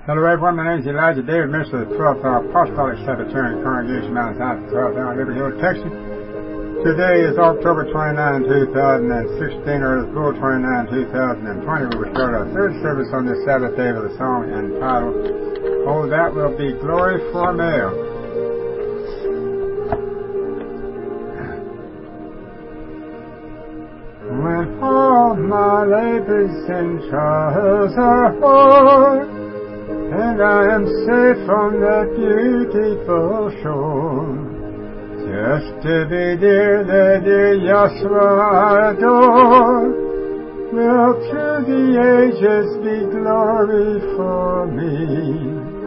Hello everyone, my name is Elijah David, minister of the 12th Apostolic Sabbatarian Congregation, Mount Zion, 12th hour, Liberty Hill, Texas. Today is October 29, 2016, or April 29, 2020. We will start our third service on this Sabbath day with a song entitled, Oh, That Will Be Glory for Me. When all my labors and trials are o'er, and I am safe from that beautiful shore, just to be near the dear Yahshua I adore, will through the ages be glory for me.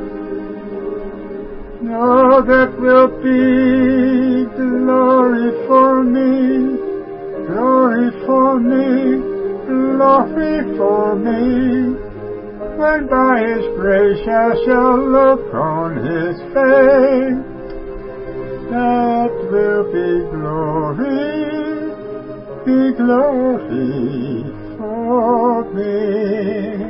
No, that will be glory for me, glory for me, glory for me. When by His grace I shall look on His face, that will be glory for me.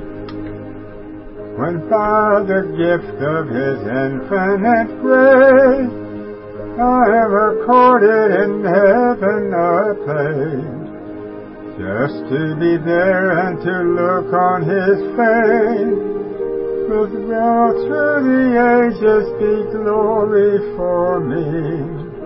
When by the gift of His infinite grace I am accorded in heaven a place, just to be there and to look on His face, will through the ages be glory for me.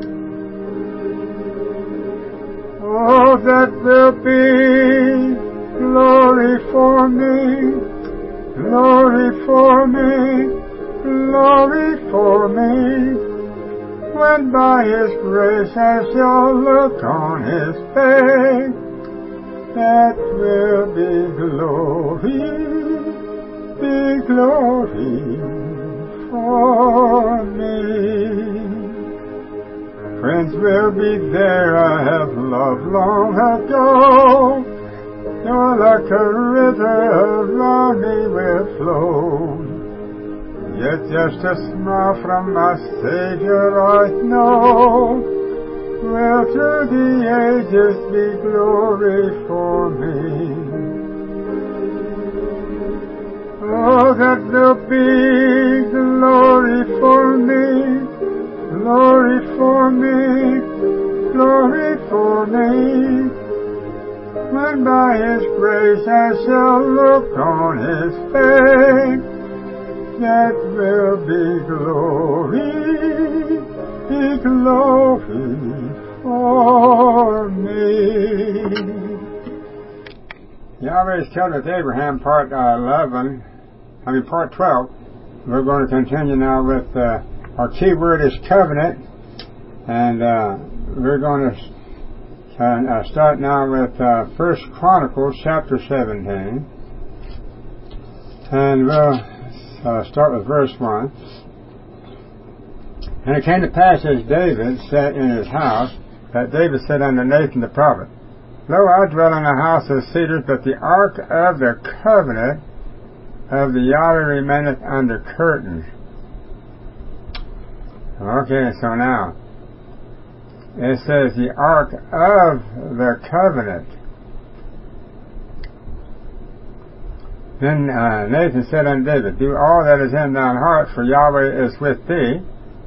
Oh, that will be glory for me, glory for me, glory for me. When by His grace I shall look on His face, that will be glory for me. Friends will be there I have loved long ago, joy like a river around me will flow. Yet just a smile from my Savior I know, will through the ages be glory for me. Oh, that will be glory for me, glory for me, glory for me. When by His grace I shall look on His face, that will be glory for me. Yahweh's covenant with Abraham, part 12. We're going to continue now with our key word is covenant, and we're going to start now with 1 Chronicles chapter 17, and we'll start with verse 1. And it came to pass as David sat in his house, that David said unto Nathan the prophet, Lo, I dwell in a house of cedars, but the ark of the covenant of the Yahweh remaineth under curtains. Okay, so now, it says the ark of the covenant. Then Nathan said unto David, Do all that is in thine heart, for Yahweh is with thee.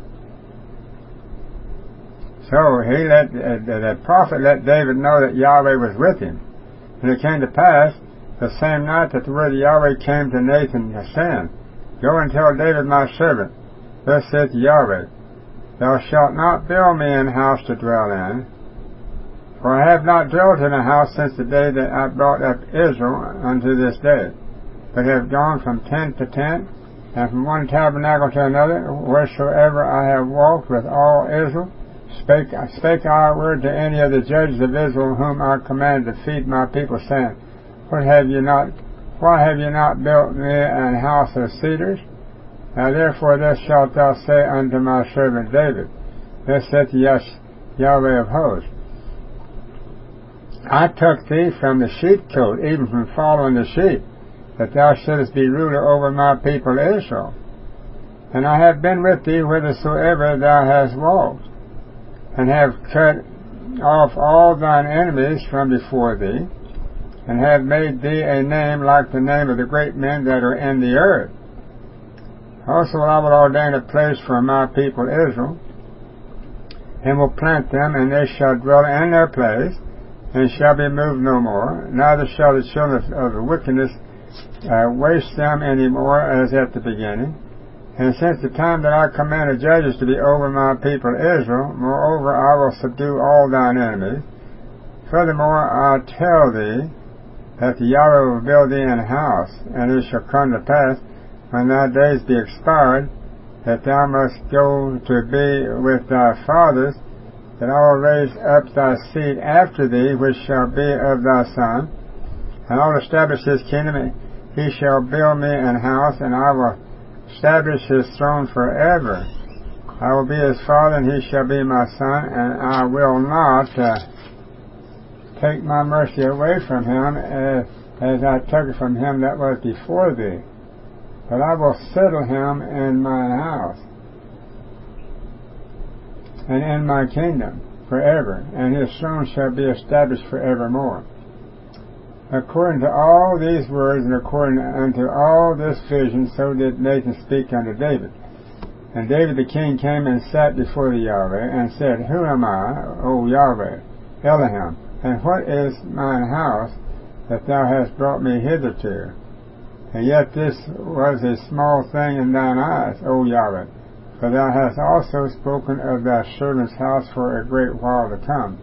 So the prophet let David know that Yahweh was with him. And it came to pass the same night that the word of Yahweh came to Nathan, saying, Go and tell David my servant, Thus saith Yahweh, Thou shalt not build me an house to dwell in, for I have not dwelt in a house since the day that I brought up Israel unto this day, but have gone from tent to tent, and from one tabernacle to another, wheresoever I have walked with all Israel. Spake I a word to any of the judges of Israel, whom I commanded to feed my people, saying, Why have you not built me an house of cedars? Now therefore thus shalt thou say unto my servant David, Thus saith Yahweh of hosts, I took thee from the sheepcote, even from following the sheep, that thou shouldest be ruler over my people Israel. And I have been with thee whithersoever thou hast walked, and have cut off all thine enemies from before thee, and have made thee a name like the name of the great men that are in the earth. Also I will ordain a place for my people Israel, and will plant them, and they shall dwell in their place, and shall be moved no more. Neither shall the children of wickedness waste them any more as at the beginning. And since the time that I commanded judges to be over my people Israel, moreover I will subdue all thine enemies. Furthermore I tell thee that the Yahweh will build thee an house, and it shall come to pass, when thy days be expired, that thou must go to be with thy fathers, that I will raise up thy seed after thee, which shall be of thy son, and I will establish his kingdom. He shall build me an house, and I will establish his throne forever. I will be his father, and he shall be my son, and I will not take my mercy away from him as I took it from him that was before thee. But I will settle him in mine house, and in my kingdom forever, and his throne shall be established forevermore. According to all these words, and according unto all this vision, so did Nathan speak unto David. And David the king came and sat before the Yahweh, and said, Who am I, O Yahweh, Elohim, and what is mine house, that thou hast brought me hitherto? And yet this was a small thing in thine eyes, O Yahweh, for thou hast also spoken of thy servant's house for a great while to come,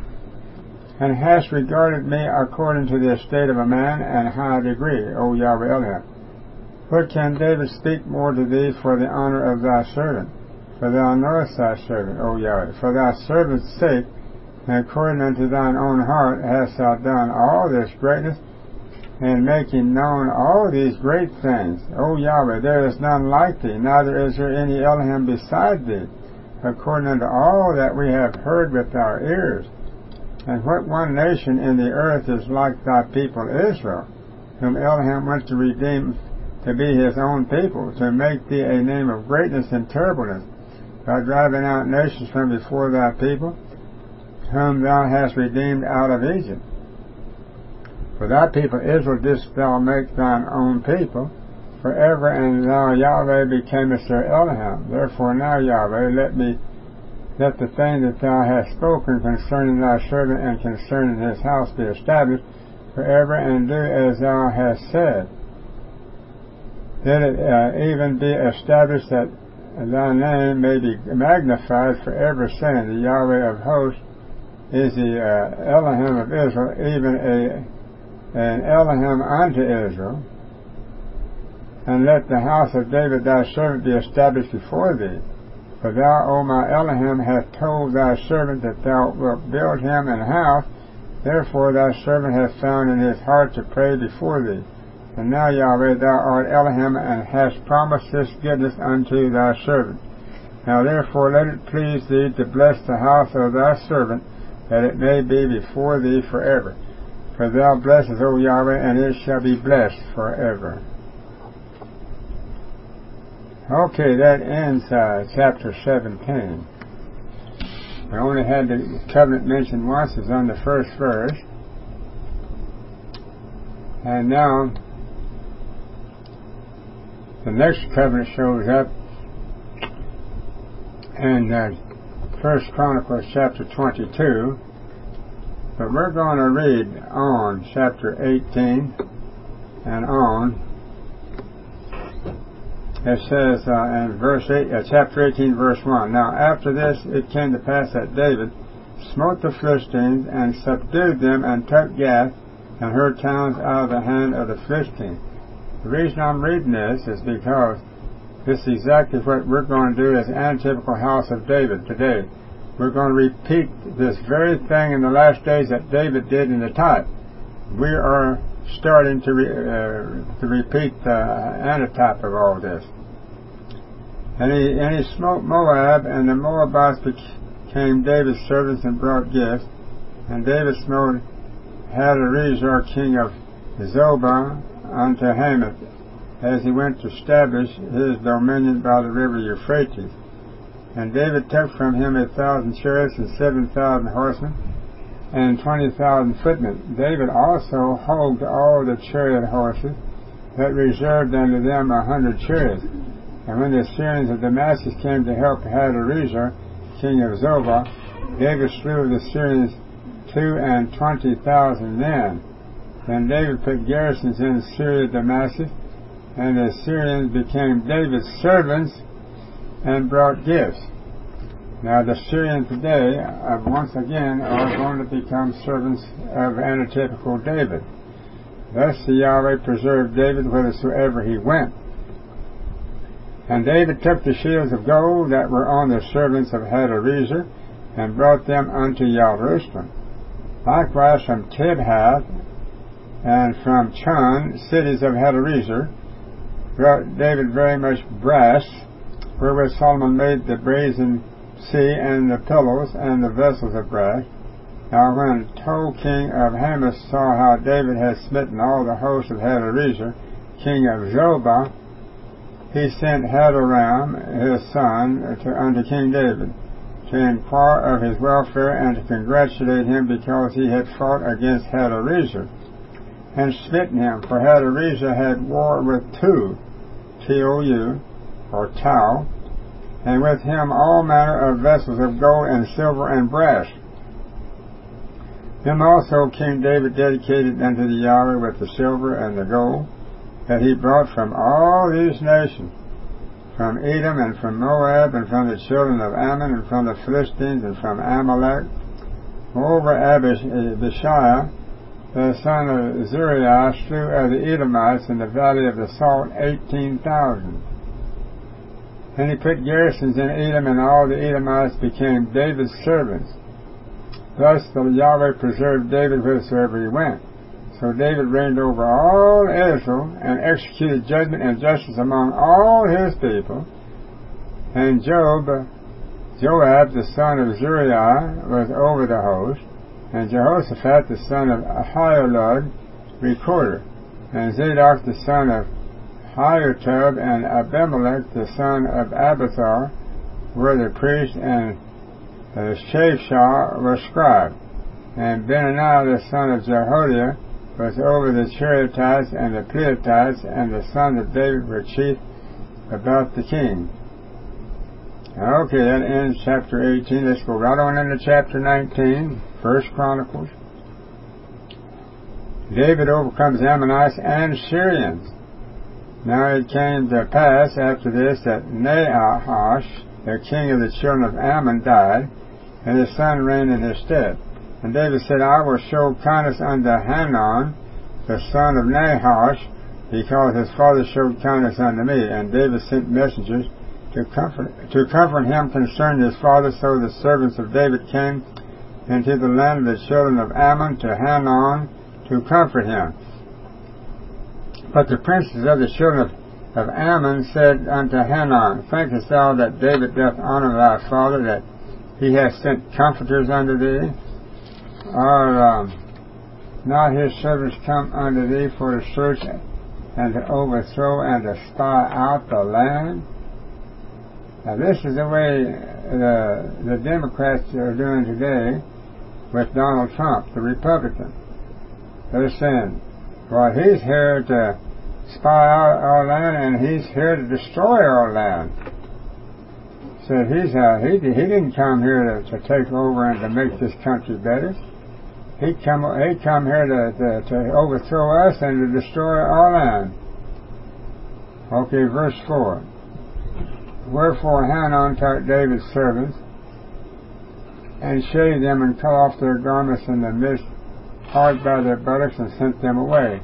and hast regarded me according to the estate of a man and high degree, O Yahweh Elohim. What can David speak more to thee for the honor of thy servant? For thou knowest thy servant, O Yahweh. For thy servant's sake, and according unto thine own heart, hast thou done all this greatness, and making known all these great things. O Yahweh, there is none like thee, neither is there any Elohim beside thee, according unto all that we have heard with our ears. And what one nation in the earth is like thy people Israel, whom Elohim went to redeem to be his own people, to make thee a name of greatness and terribleness, by driving out nations from before thy people, whom thou hast redeemed out of Egypt. For thy people Israel didst thou make thine own people forever, and thou Yahweh becamest their Elohim. Therefore now, Yahweh, let the thing that thou hast spoken concerning thy servant and concerning his house be established forever, and do as thou hast said. Let it even be established that thy name may be magnified forever, saying, The Yahweh of hosts is the Elohim of Israel, even an Elohim unto Israel. And let the house of David thy servant be established before thee. For thou, O my Elohim, hast told thy servant that thou wilt build him an house. Therefore thy servant hath found in his heart to pray before thee. And now, Yahweh, thou art Elohim, and hast promised this goodness unto thy servant. Now therefore let it please thee to bless the house of thy servant, that it may be before thee forever. For thou blessest, O Yahweh, and it shall be blessed forever. Okay, that ends chapter 17. I only had the covenant mentioned once. It's on the first verse. And now the next covenant shows up in 1 Chronicles chapter 22. But we're going to read on chapter 18 and on. It says in chapter 18, verse 1, Now after this it came to pass that David smote the Philistines and subdued them and took Gath and her towns out of the hand of the Philistines. The reason I'm reading this is because this is exactly what we're going to do as antitypical house of David today. We're going to repeat this very thing in the last days that David did in the type. We are starting to repeat the antitype of all this. And he smote Moab, and the Moabites became David's servants and brought gifts. And David smote Hadarezer, king of Zobah, unto Hamath, as he went to establish his dominion by the river Euphrates. And David took from him 1,000 chariots and 7,000 horsemen and 20,000 footmen. David also hogged all the chariot horses, but reserved unto them 100 chariots. And when the Syrians of Damascus came to help Hadarezer, king of Zobah, David slew of the Syrians 22,000 men. Then David put garrisons in Syria, Damascus, and the Syrians became David's servants and brought gifts. Now the Syrians today, once again, are going to become servants of antitypical David. Thus the Yahweh preserved David whithersoever he went. And David took the shields of gold that were on the servants of Hadarezer, and brought them unto Jerusalem. Likewise from Tibhath and from Chun, cities of Hadarezer, brought David very much brass, wherewith Solomon made the brazen sea and the pillars and the vessels of brass. Now when Tou king of Hamath saw how David had smitten all the host of Hadarezer, king of Zobah, he sent Hadoram his son unto King David, to inquire of his welfare and to congratulate him because he had fought against Hadarezer, and smitten him. For Hadarezer had war with Tou, T-O-U, or Tau, and with him all manner of vessels of gold and silver and brass. Him also King David dedicated unto the Yahweh with the silver and the gold that he brought from all these nations, from Edom and from Moab and from the children of Ammon and from the Philistines and from Amalek. Moreover, Abishai, the son of Zeruiah, slew of the Edomites in the valley of the Salt 18,000. And he put garrisons in Edom, and all the Edomites became David's servants. Thus the Yahweh preserved David whithersoever he went. So David reigned over all Israel, and executed judgment and justice among all his people. And Joab, the son of Zeruiah, was over the host, and Jehoshaphat, the son of Ahilud, recorder, and Zadok, the son of Ahitub, and Abimelech, the son of Abiathar, were the priest, and Shapshah was scribe, and Benaniah, the son of Jehoiada, was over the Cherethites and the Pleiadites, and the sons of David were chief about the king. Okay, that ends chapter 18. Let's go right on into chapter 19, 1 Chronicles. David overcomes Ammonites and Syrians. Now it came to pass after this that Nahash, the king of the children of Ammon, died, and his son reigned in his stead. And David said, I will show kindness unto Hanun, the son of Nahash, because his father showed kindness unto me. And David sent messengers to comfort him concerning his father. So the servants of David came into the land of the children of Ammon to Hanun to comfort him. But the princes of the children of Ammon said unto Hanun, Thinkest thou that David doth honor thy father, that he hath sent comforters unto thee? Are not his servants come unto thee for to search and to overthrow and to spy out the land? Now this is the way the Democrats are doing today with Donald Trump, the Republican. They're saying, well, he's here to spy out our land, and he's here to destroy our land. Said he didn't come here to take over and to make this country better. He come here to overthrow us and to destroy our land. Okay, verse 4. Wherefore Hanun took David's servants, and shaved them, and cut off their garments in the midst, hard by their buttocks, and sent them away.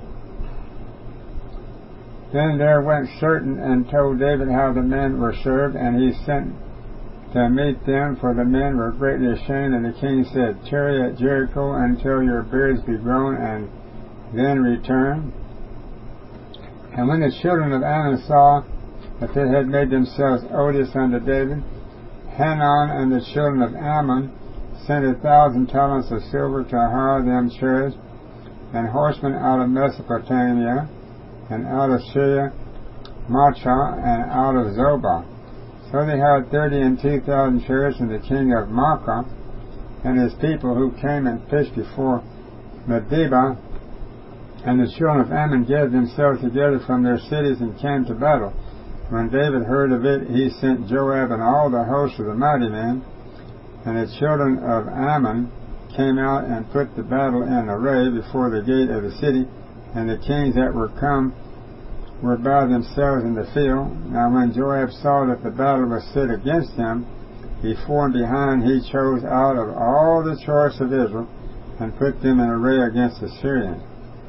Then there went certain and told David how the men were served, and he sent to meet them, for the men were greatly ashamed. And the king said, Tarry at Jericho until your beards be grown, and then return. And when the children of Ammon saw that they had made themselves odious unto David, Hanun and the children of Ammon sent 1,000 talents of silver to hire them chariots and horsemen out of Mesopotamia, and out of Syria, Maachah, and out of Zobah. So they hired 32,000 chariots, and the king of Maachah and his people, who came and pitched before Medeba, and the children of Ammon gathered themselves together from their cities and came to battle. When David heard of it, he sent Joab and all the host of the mighty men, and the children of Ammon came out and put the battle in array before the gate of the city, and the kings that were come were by themselves in the field. Now when Joab saw that the battle was set against him, before and behind he chose out of all the choice of Israel, and put them in array against the Syrians.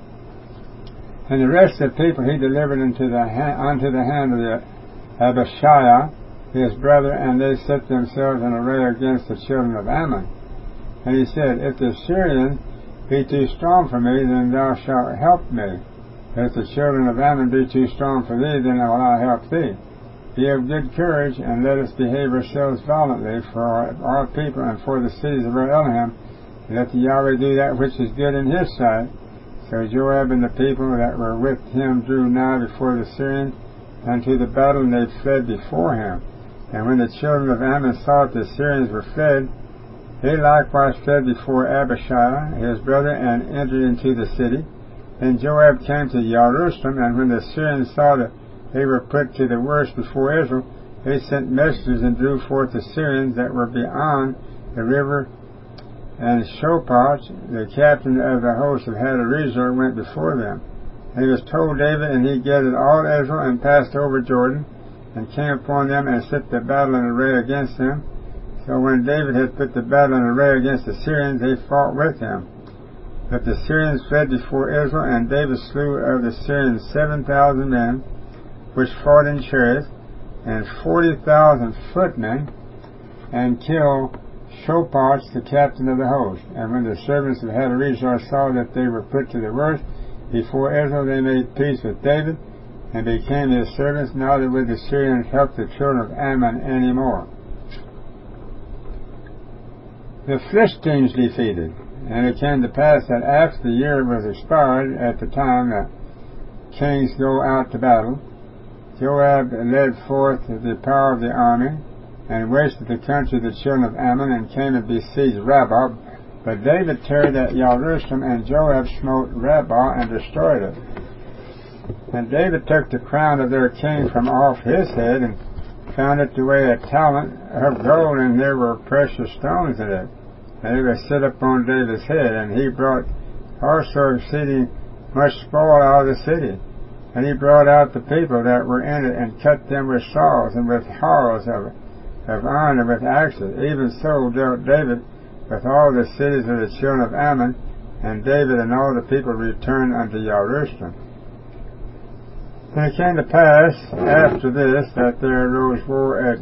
And the rest of the people he delivered unto the hand of the Abishai, his brother, and they set themselves in array against the children of Ammon. And he said, If the Syrians be too strong for me, then thou shalt help me. If the children of Ammon be too strong for thee, then will I help thee. Be of good courage, and let us behave ourselves violently for our people and for the cities of our Elohim. Let the Yahweh do that which is good in his sight. So Joab and the people that were with him drew nigh before the Syrians unto the battle, and they fled before him. And when the children of Ammon saw that the Syrians were fled, they likewise fled before Abishai his brother, and entered into the city. Then Joab came to Jerusalem, and when the Syrians saw that they were put to the worse before Israel, they sent messengers and drew forth the Syrians that were beyond the river. And Shophach, the captain of the host of Hadarezer, went before them. And he was told David, and he gathered all Israel, and passed over Jordan, and came upon them, and set the battle in array against them. So when David had put the battle in array against the Syrians, they fought with him. But the Syrians fled before Israel, and David slew of the Syrians 7,000 men, which fought in chariots, and 40,000 footmen, and killed Shophach, the captain of the host. And when the servants of Hadarezer saw that they were put to the worse before Israel, they made peace with David, and became his servants. Neither would the Syrians help the children of Ammon any more. The Philistines defeated. And it came to pass that after the year was expired, at the time that kings go out to battle, Joab led forth the power of the army, and wasted the country of the children of Ammon, and came and besieged Rabbah. But David tarried at Jerusalem, and Joab smote Rabbah and destroyed it. And David took the crown of their king from off his head, and found it to weigh a talent of gold, and there were precious stones in it. And it was set upon David's head, and he brought also exceeding much spoil out of the city. And he brought out the people that were in it, and cut them with saws, and with harrows of iron, and with axes. Even so dealt David with all the cities of the children of Ammon, and David and all the people returned unto Jerusalem. And it came to pass after this that there arose war at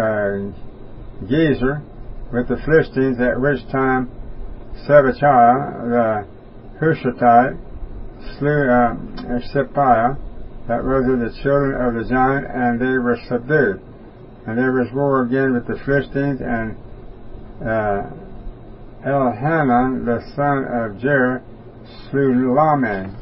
Gezer with the Philistines, at which time Sibbechai the Hushathite slew Sippiah, that was of the children of the giant, and they were subdued. And there was war again with the Philistines, and Elhanan the son of Jair slew Laman,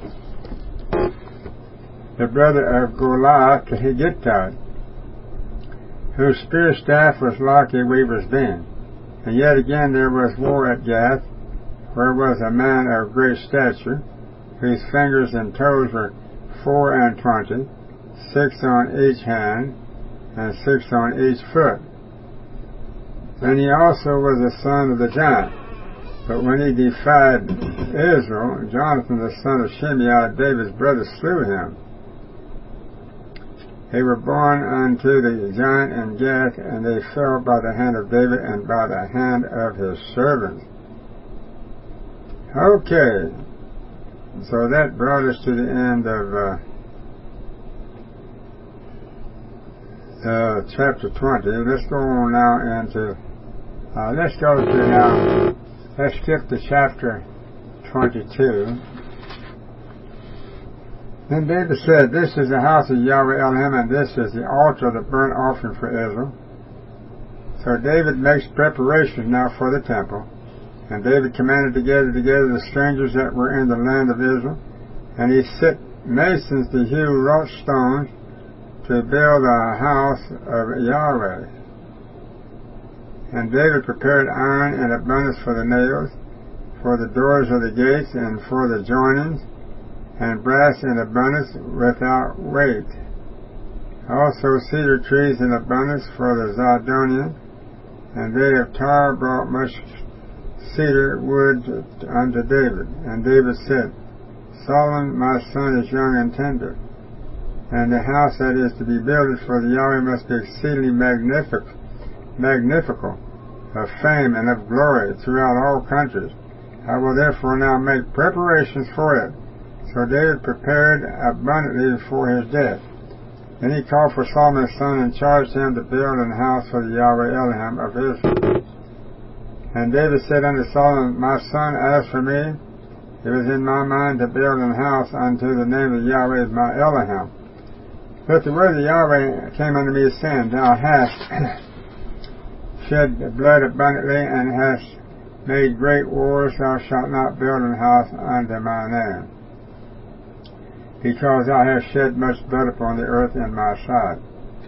the brother of Goliath the Hittite, whose spear staff was like a weaver's beam. And yet again there was war at Gath, where was a man of great stature, whose fingers and toes were 24, 6 on each hand, and 6 on each foot. And he also was a son of the giant. But when he defied Israel, Jonathan the son of Shimei, David's brother, slew him. They were born unto the giant in Gath, and they fell by the hand of David and by the hand of his servants. Okay, so that brought us to the end of chapter 20. Let's go on now into, let's skip to chapter 22. Then David said, This is the house of Yahweh Elohim, and this is the altar of the burnt offering for Israel. So David makes preparations now for the temple. And David commanded to gather together the strangers that were in the land of Israel. And he set masons to hew wrought stones to build a house of Yahweh. And David prepared iron in abundance for the nails, for the doors of the gates, and for the joinings, and brass in abundance without weight. Also cedar trees in abundance for the Zidonian, and they of Tyre brought much cedar wood unto David. And David said, Solomon my son is young and tender, and the house that is to be builded for the Yahweh must be exceedingly magnifical, of fame and of glory throughout all countries. I will therefore now make preparations for it. So David prepared abundantly before his death. Then he called for Solomon his son and charged him to build an house for the Yahweh Elohim of Israel. And David said unto Solomon, My son, as for me, it was in my mind to build an house unto the name of Yahweh my Elohim. But the word of Yahweh came unto me, saying, Thou hast shed blood abundantly, and hast made great wars. Thou shalt not build an house unto my name, because thou hast shed much blood upon the earth in my sight.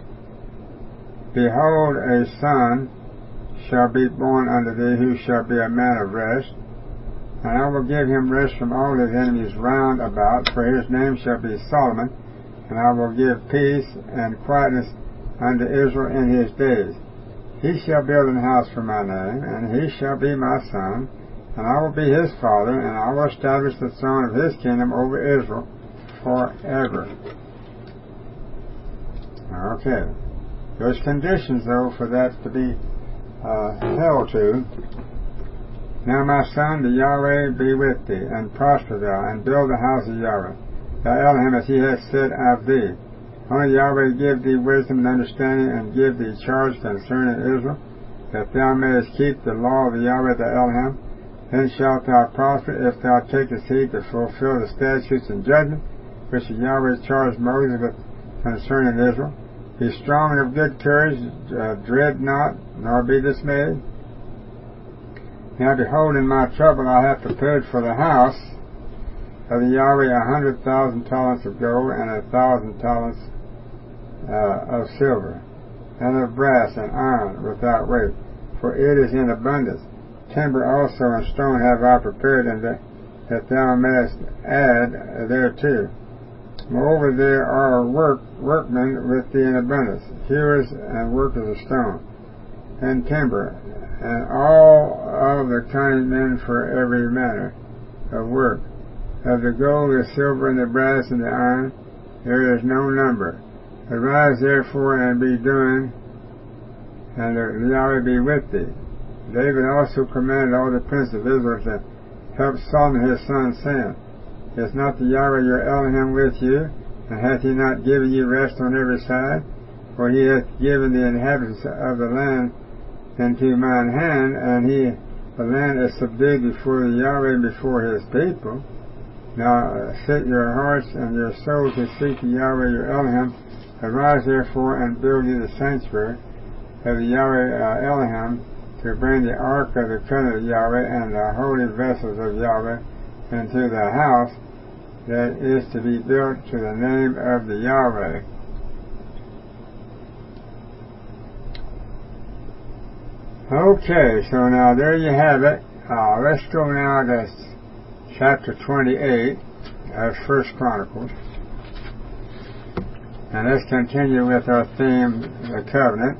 Behold, a son shall be born unto thee, who shall be a man of rest, and I will give him rest from all his enemies round about, for his name shall be Solomon, and I will give peace and quietness unto Israel in his days. He shall build an house for my name, and he shall be my son, and I will be his father, and I will establish the throne of his kingdom over Israel forever. Okay. There's conditions, though, for that to be held to. Now, my son, the Yahweh be with thee, and prosper thou, and build the house of Yahweh, thy Elohim, as he hath said of thee. Only Yahweh give thee wisdom and understanding, and give thee charge concerning Israel, that thou mayest keep the law of the Yahweh thy Elohim. Then shalt thou prosper, if thou takest heed to fulfill the statutes and judgment which the Yahweh charged Moses with concerning Israel. Be strong and of good courage, dread not, nor be dismayed. Now behold, in my trouble I have prepared for the house of the Yahweh 100,000 talents of gold, and 1,000 talents of silver, and of brass and iron without weight, for it is in abundance. Timber also and stone have I prepared, and that thou mayest add thereto. Moreover, there are workmen with thee in abundance, hewers and workers of stone, and timber, and all of the cunning men for every manner of work. Of the gold, the silver, and the brass, and the iron, there is no number. Arise therefore and be doing, and the Yahweh be with thee. David also commanded all the princes of Israel to help Solomon his son, saying, Is not the Yahweh your Elohim with you, and hath he not given you rest on every side? For he hath given the inhabitants of the land into mine hand, and the land is subdued before the Yahweh and before his people. Now set your hearts and your souls to seek the Yahweh your Elohim. Arise therefore and build you the sanctuary of the Yahweh Elohim, to bring the ark of the covenant of Yahweh and the holy vessels of Yahweh into the house that is to be built to the name of the Yahweh. Okay, so now there you have it. Let's go now to chapter 28 of 1 Chronicles. And let's continue with our theme, the covenant.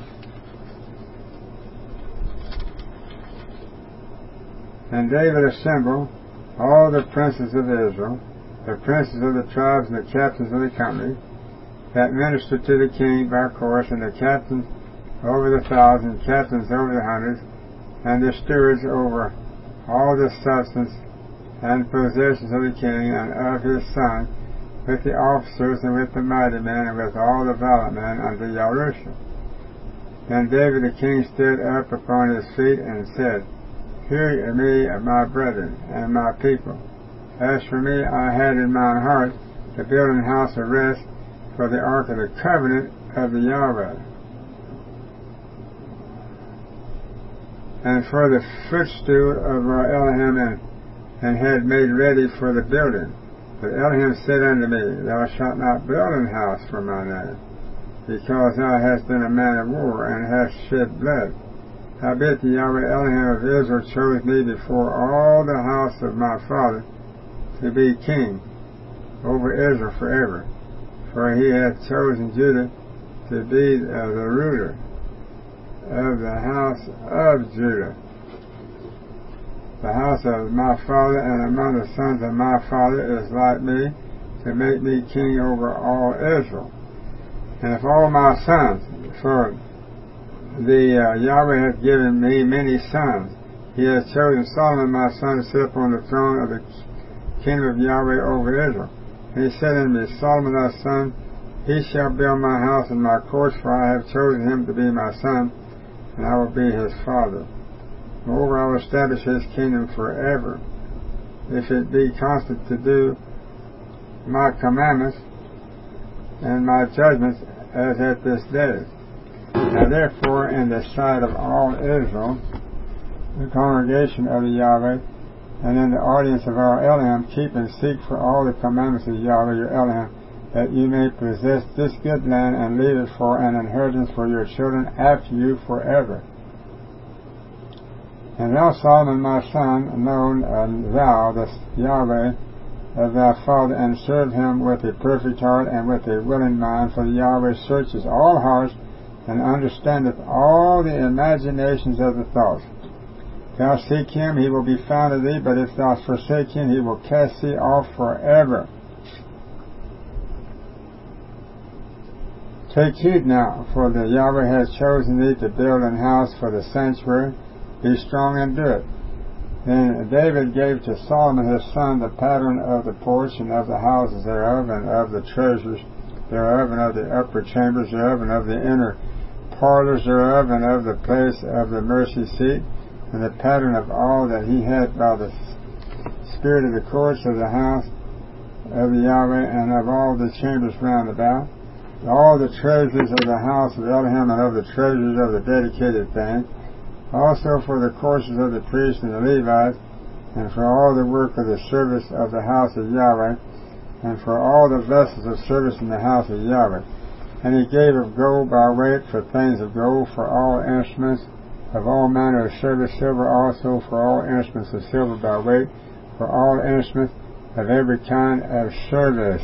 And David assembled all the princes of Israel, the princes of the tribes and the captains of the company, that ministered to the king by course, and the captains over the thousands, captains over the hundreds, and the stewards over all the substance and possessions of the king and of his son, with the officers and with the mighty men and with all the valiant men unto Jerusalem. Then David the king stood up upon his feet and said, Hear me, my brethren and my people. As for me, I had in mine heart to build an house of rest for the ark of the covenant of the Yahweh, and for the footstool of our Elohim, and had made ready for the building. But Elohim said unto me, Thou shalt not build an house for my name, because thou hast been a man of war, and hast shed blood. Howbeit the Yahweh Elohim of Israel chose me before all the house of my father to be king over Israel forever. for he hath chosen Judah to be the ruler of the house of Judah, the house of my father, and among the sons of my father is like me, to make me king over all Israel. And if all my sons, for the Yahweh hath given me many sons, he has chosen Solomon my son to sit upon the throne of the kingdom of Yahweh over Israel. And he said unto me, Solomon thy son, he shall build my house and my courts, for I have chosen him to be my son, and I will be his father. Moreover, I will establish his kingdom forever, if it be constant to do my commandments and my judgments as at this day. Now therefore, in the sight of all Israel, the congregation of the Yahweh, and in the audience of our Elohim, keep and seek for all the commandments of Yahweh your Elohim, that you may possess this good land and leave it for an inheritance for your children after you forever. And thou, Solomon my son, know thou the Yahweh of thy father, and serve him with a perfect heart and with a willing mind, for the Yahweh searches all hearts, and understandeth all the imaginations of the thoughts. If thou seek him, he will be found of thee, but if thou forsake him, he will cast thee off forever. Take heed now, for the Yahweh has chosen thee to build an house for the sanctuary. Be strong and do it. Then David gave to Solomon his son the pattern of the porch, and of the houses thereof, and of the treasures thereof, and of the upper chambers thereof, and of the inner parlors thereof, and of the place of the mercy seat, and the pattern of all that he had by the spirit of the courts of the house of the Yahweh, and of all the chambers round about, all the treasures of the house of Elohim, and of the treasures of the dedicated things, also for the courses of the priests and the Levites, and for all the work of the service of the house of Yahweh, and for all the vessels of service in the house of Yahweh. And he gave of gold by weight for things of gold, for all instruments of all manner of service, silver also for all instruments of silver by weight, for all instruments of every kind of service.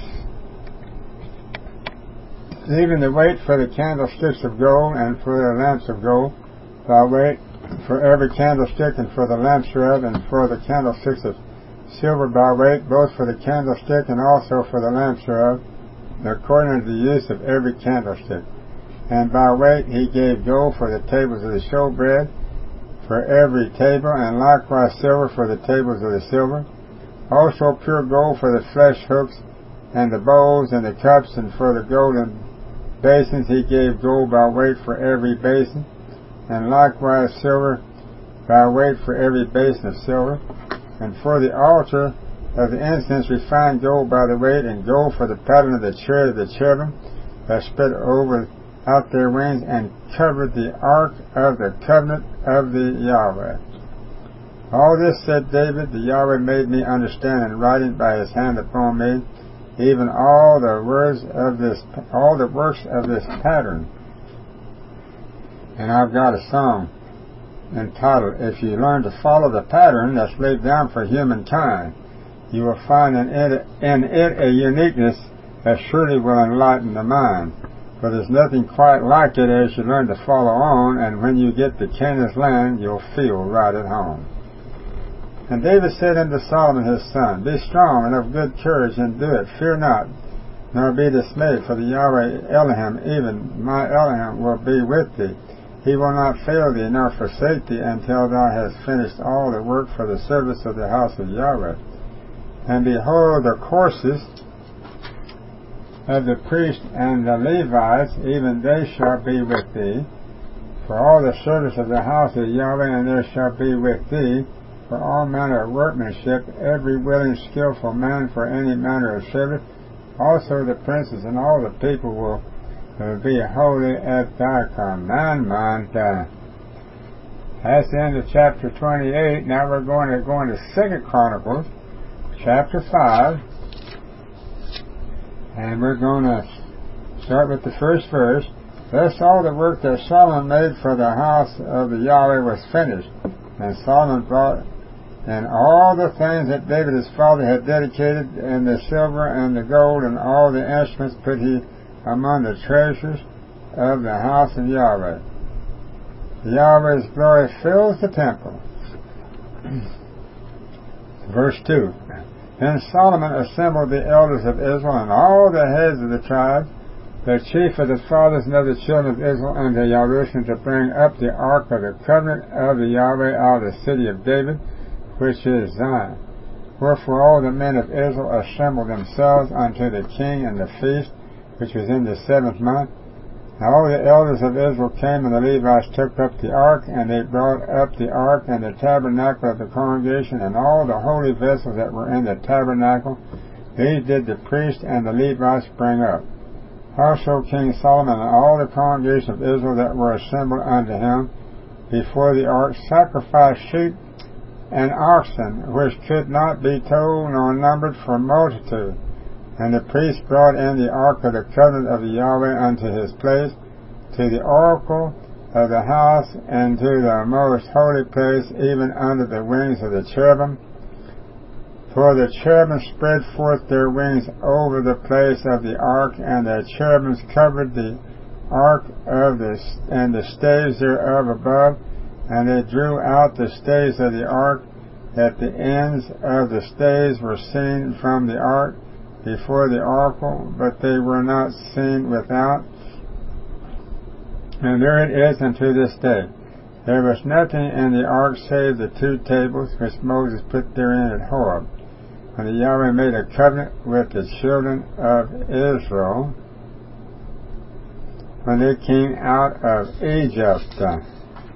Even the weight for the candlesticks of gold, and for the lamps of gold by weight, for every candlestick, and for the lamps thereof, and for the candlesticks of silver by weight, both for the candlestick and also for the lamps thereof, according to the use of every candlestick. And by weight he gave gold for the tables of the showbread, for every table, and likewise silver for the tables of the silver. Also pure gold for the flesh hooks, and the bowls, and the cups, and for the golden basins he gave gold by weight for every basin, and likewise silver by weight for every basin of silver. And for the altar of the incense refined gold by the weight, and gold for the pattern of the chariot of the cherubim that spread over out their wings, and covered the ark of the covenant of the Yahweh. All this, said David, the Yahweh made me understand in writing by his hand upon me, even all the works of this pattern. And I've got a song entitled, If You Learn to Follow the Pattern that's laid down for humankind, you will find in it a uniqueness that surely will enlighten the mind. For there's nothing quite like it as you learn to follow on, and when you get to Canaan's land, you'll feel right at home. And David said unto Solomon his son, Be strong and of good courage, and do it. Fear not, nor be dismayed, for the Yahweh Elohim, even my Elohim, will be with thee. He will not fail thee, nor forsake thee, until thou hast finished all the work for the service of the house of Yahweh. And behold, the courses of the priests and the Levites, even they shall be with thee, for all the service of the house of Yahweh, and there shall be with thee, for all manner of workmanship, every willing, skillful man for any manner of service. Also the princes and all the people will be holy at thy commandment. That's the end of chapter 28. Now we're going to 2 Chronicles, chapter 5, and we're going to start with the first verse. Thus all the work that Solomon made for the house of the Yahweh was finished, and Solomon brought And all the things that David his father had dedicated, and the silver and the gold and all the instruments put he among the treasures of the house of Yahweh. Yahweh's glory fills the temple. Verse 2. Then Solomon assembled the elders of Israel and all the heads of the tribes, the chief of the fathers and of the children of Israel, unto Jerusalem, to bring up the ark of the covenant of the Yahweh out of the city of David, which is Zion. Wherefore all the men of Israel assembled themselves unto the king in the feast, which was in the 7th month. And all the elders of Israel came, and the Levites took up the ark, and they brought up the ark and the tabernacle of the congregation, and all the holy vessels that were in the tabernacle. These did the priest and the Levites bring up. Also King Solomon and all the congregation of Israel that were assembled unto him before the ark sacrificed sheep and oxen, which could not be told nor numbered for multitude. And the priest brought in the ark of the covenant of the Yahweh unto his place, to the oracle of the house, and to the most holy place, even under the wings of the cherubim. For the cherubim spread forth their wings over the place of the ark, and the cherubims covered the ark and the staves thereof above. And they drew out the staves of the ark, that the ends of the staves were seen from the ark before the oracle, but they were not seen without. And there it is unto this day. There was nothing in the ark save the 2 tables which Moses put therein at Horeb, when the Yahweh made a covenant with the children of Israel when they came out of Egypt.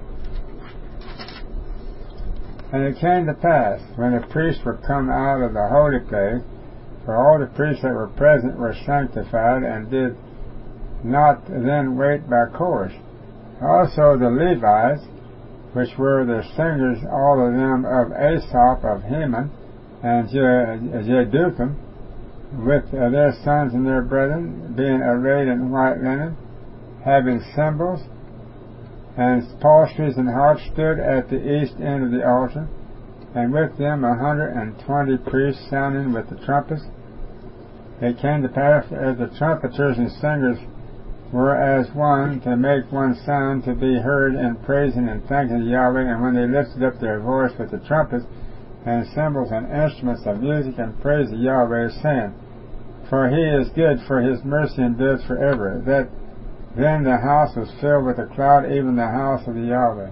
And it came to pass, when the priests were come out of the holy place, for all the priests that were present were sanctified, and did not then wait by course. Also the Levites, which were the singers, all of them of Asaph, of Heman, and Jeduthun, with their sons and their brethren, being arrayed in white linen, having cymbals and psalteries and harps, stood at the east end of the altar, and with them 120 priests sounding with the trumpets. It came to pass, as the trumpeters and singers were as one, to make one sound to be heard in praising and thanking Yahweh, and when they lifted up their voice with the trumpets and cymbals and instruments of music, and praised Yahweh, saying, For he is good, for his mercy endureth forever. That then the house was filled with a cloud, even the house of the Yahweh,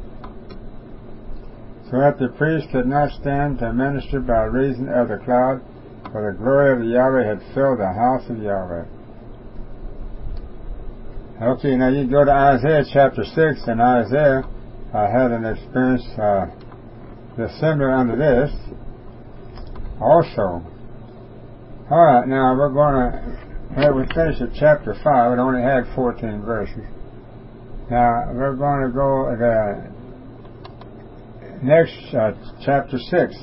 so that the priest could not stand to minister by reason of the cloud, for the glory of the Yahweh had filled the house of Yahweh. Okay, now you go to Isaiah chapter 6, and Isaiah had an experience similar unto this also. Alright, now we're going to, we finished at chapter 5. It only had 14 verses. Now we're going to go to the next chapter 6.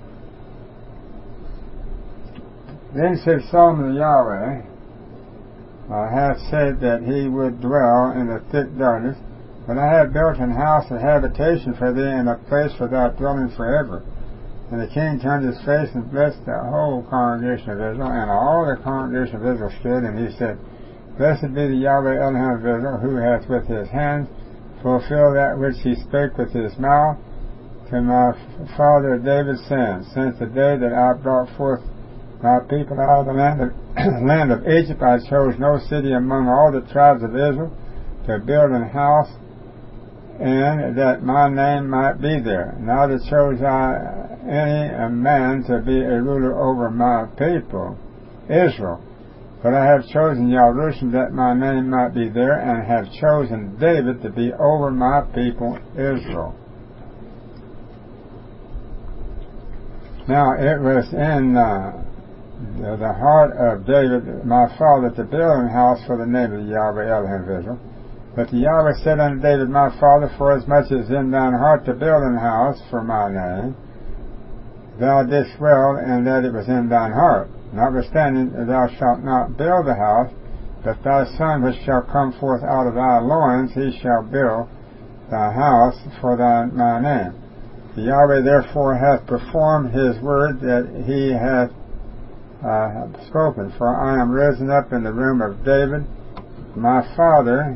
Then said Solomon the Yahweh hath said that he would dwell in the thick darkness, but I have built an house of habitation for thee, and a place for thy dwelling forever. And the king turned his face and blessed the whole congregation of Israel, and all the congregation of Israel stood, and he said, Blessed be the Yahweh Elohim of Israel, who hath with his hands fulfilled that which he spake with his mouth to my father David, saying, Since the day that I brought forth my people out of the land of Egypt, I chose no city among all the tribes of Israel to build an house, and that my name might be there. Neither chose I any man to be a ruler over my people, Israel. But I have chosen Jerusalem that my name might be there, and have chosen David to be over my people, Israel. Now it was in the heart of David, my father, to build an house for the name of the Yahweh Elohim of Israel. But the Yahweh said unto David, my father, forasmuch as in thine heart to build an house for my name, thou didst well in that it was in thine heart. Notwithstanding, thou shalt not build the house, but thy son which shall come forth out of thy loins, he shall build thy house for my name. Yahweh therefore hath performed his word that he hath spoken. For I am risen up in the room of David, my father,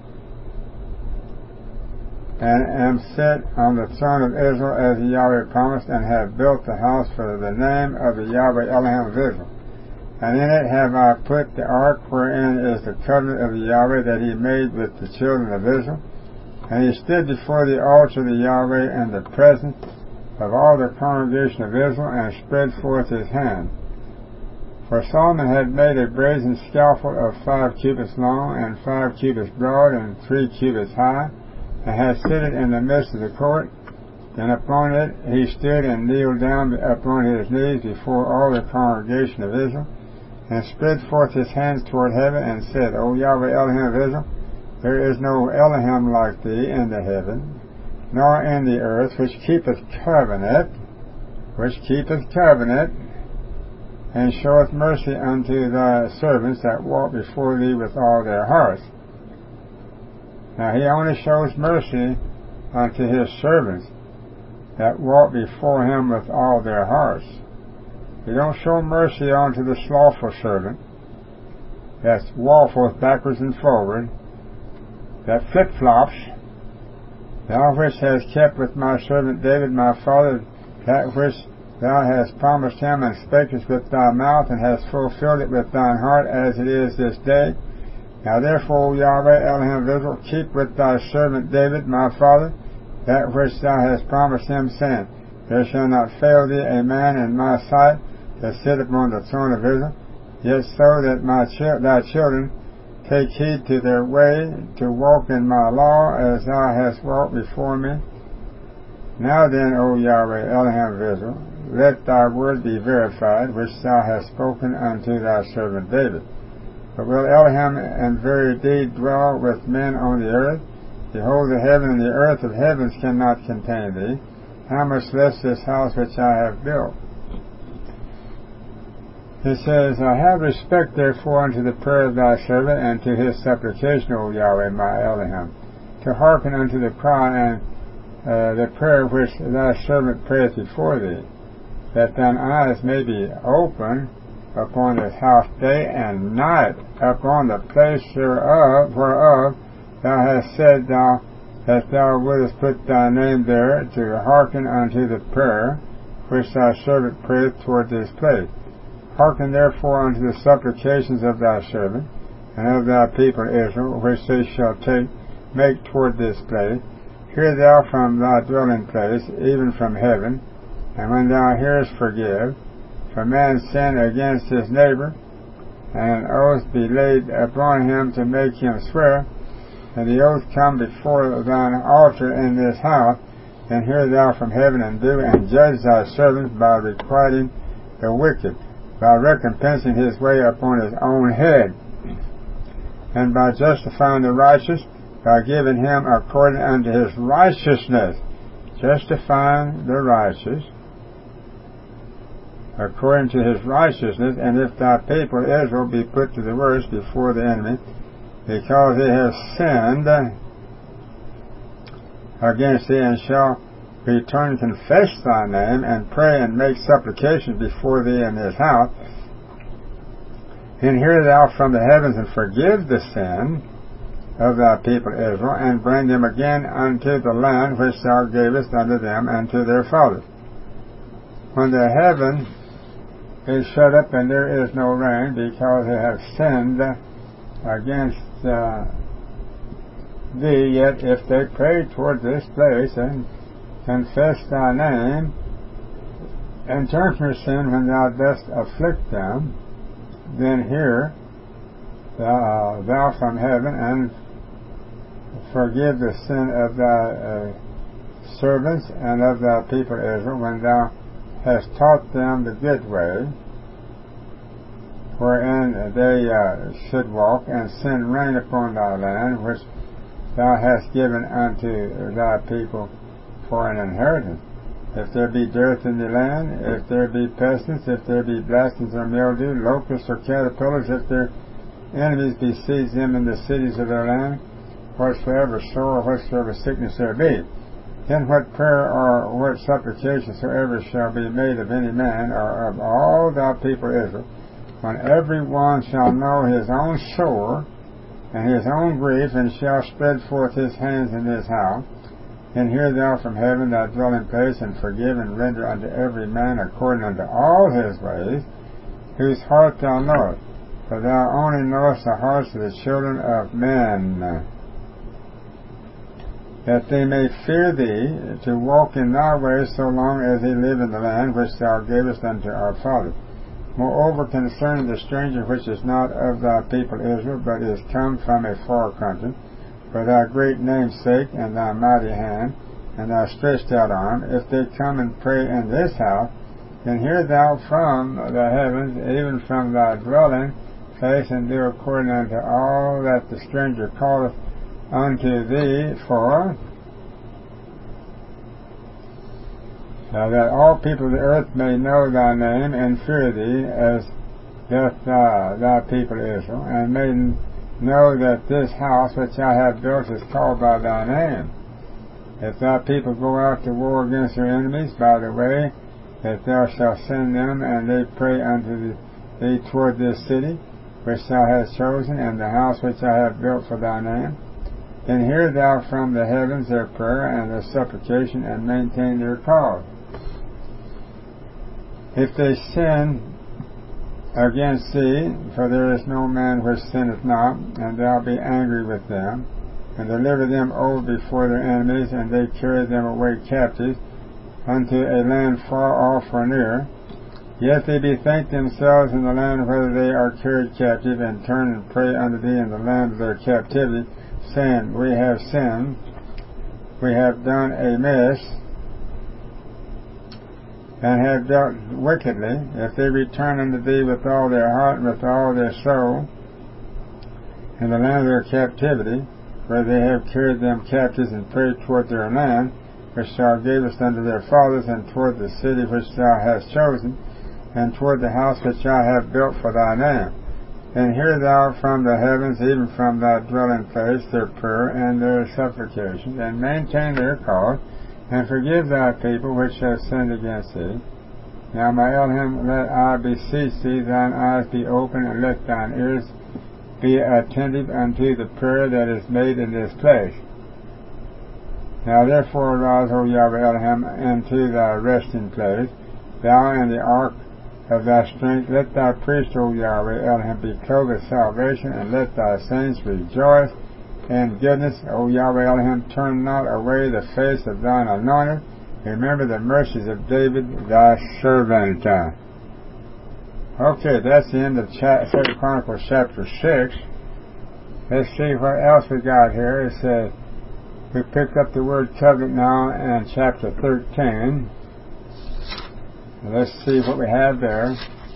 and am set on the throne of Israel as the Yahweh promised, and have built the house for the name of the Yahweh Elohim of Israel. And in it have I put the ark, wherein is the covenant of the Yahweh that he made with the children of Israel. And he stood before the altar of the Yahweh in the presence of all the congregation of Israel, and spread forth his hand. For Solomon had made a brazen scaffold of 5 cubits long, and 5 cubits broad, and 3 cubits high, and had set it in the midst of the court. And upon it he stood and kneeled down upon his knees before all the congregation of Israel, and spread forth his hands toward heaven, and said, O Yahweh Elohim of Israel, there is no Elohim like thee in the heaven, nor in the earth, which keepeth covenant, and showeth mercy unto thy servants that walk before thee with all their hearts. Now he only shows mercy unto his servants that walk before him with all their hearts. He don't show mercy unto the slothful servant that waffles backwards and forward, that flip-flops. Thou which hast kept with my servant David my father that which thou hast promised him, and spakest with thy mouth, and hast fulfilled it with thine heart, as it is this day. Now therefore, O Yahweh Elohim of Israel, keep with thy servant David my father that which thou hast promised him, saying, There shall not fail thee a man in my sight to sit upon the throne of Israel, yet so that thy children take heed to their way, to walk in my law, as thou hast walked before me. Now then, O Yahweh Elohim of Israel, let thy word be verified, which thou hast spoken unto thy servant David. But will Elohim in very deed dwell with men on the earth? Behold, the heaven and the earth of heavens cannot contain thee. How much less this house which I have built? He says, I have respect therefore unto the prayer of thy servant, and to his supplication, O Yahweh my Elohim, to hearken unto the cry and the prayer which thy servant prayeth before thee, that thine eyes may be open upon this house day and night, upon the place whereof thou hast said that thou wouldest put thy name there, to hearken unto the prayer which thy servant prayeth toward this place. Hearken therefore unto the supplications of thy servant, and of thy people Israel, which they shall make toward this place. Hear thou from thy dwelling place, even from heaven, and when thou hearest, forgive. For man sin against his neighbor, and an oath be laid upon him to make him swear, and the oath come before thine altar in this house, then hear thou from heaven, and do and judge thy servant by requiting the wicked, by recompensing his way upon his own head, and by justifying the righteous, by giving him according unto his righteousness. Justifying the righteous according to his righteousness. And if thy people Israel be put to the worst before the enemy, because they have sinned against thee, and shall return, confess thy name, and pray and make supplications before thee in this house, then hear thou from the heavens, and forgive the sin of thy people Israel, and bring them again unto the land which thou gavest unto them and to their fathers. When the heaven is shut up and there is no rain, because they have sinned against thee, yet if they pray toward this place and confess thy name, and turn from your sin when thou dost afflict them, then hear thou from heaven, and forgive the sin of thy servants and of thy people Israel, when thou hast taught them the good way wherein they should walk, and send rain upon thy land, which thou hast given unto thy people for an inheritance. If there be dearth in the land, if there be pestilence, if there be blastings or mildew, locusts or caterpillars, if their enemies besiege them in the cities of their land, whatsoever sore or whatsoever sickness there be, Then what prayer or what supplication soever shall be made of any man, or of all thy people Israel, when every one shall know his own sore and his own grief, and shall spread forth his hands in his house, then hear thou from heaven thy dwelling place, and forgive and render unto every man according unto all his ways, whose heart thou knowest. For thou only knowest the hearts of the children of men, that they may fear thee, to walk in thy ways so long as they live in the land which thou gavest unto our fathers. Moreover, concerning the stranger which is not of thy people Israel, but is come from a far country, for thy great name's sake, and thy mighty hand, and thy stretched out arm, if they come and pray in this house, then hear thou from the heavens, even from thy dwelling place, and do according unto all that the stranger calleth unto thee for, that all people of the earth may know thy name and fear thee, as doth thy people Israel, and may know that this house which I have built is called by thy name. If thy people go out to war against their enemies by the way that thou shalt send them, and they pray unto thee toward this city which thou hast chosen, and the house which I have built for thy name, then hear thou from the heavens their prayer and their supplication, and maintain their cause. If they sin against thee, for there is no man which sinneth not, and thou be angry with them, and deliver them over before their enemies, and they carry them away captives unto a land far off or near, yet they bethink themselves in the land whether they are carried captive, and turn and pray unto thee in the land of their captivity, saying, We have sinned, we have done amiss, and have dealt wickedly. If they return unto thee with all their heart and with all their soul in the land of their captivity, where they have carried them captives, and prayed toward their land, which thou gavest unto their fathers, and toward the city which thou hast chosen, and toward the house which I have built for thy name, then hear thou from the heavens, even from thy dwelling place, their prayer and their supplication, and maintain their cause, and forgive thy people which have sinned against thee. Now, my Elohim, let I beseech thee, thine eyes be open, and let thine ears be attentive unto the prayer that is made in this place. Now therefore arise, O Yahweh Elohim, into thy resting place, thou and the ark of thy strength. Let thy priest, O Yahweh Elohim, be clothed with salvation, and let thy saints rejoice in goodness. O Yahweh Elohim, turn not away the face of thine anointed. Remember the mercies of David thy servant. Okay, that's the end of 2 Chronicles chapter 6. Let's see what else we got here. It says, we picked up the word covenant now in chapter 13. Let's see what we have there.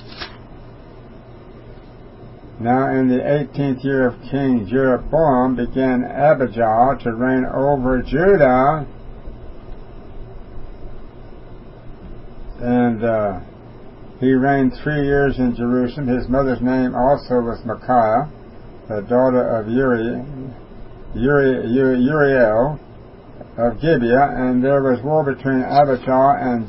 Now in the 18th year of King Jeroboam began Abijah to reign over Judah, and he reigned 3 years in Jerusalem. His mother's name also was Micaiah, the daughter of Uriel of Gibeah, and there was war between Abijah and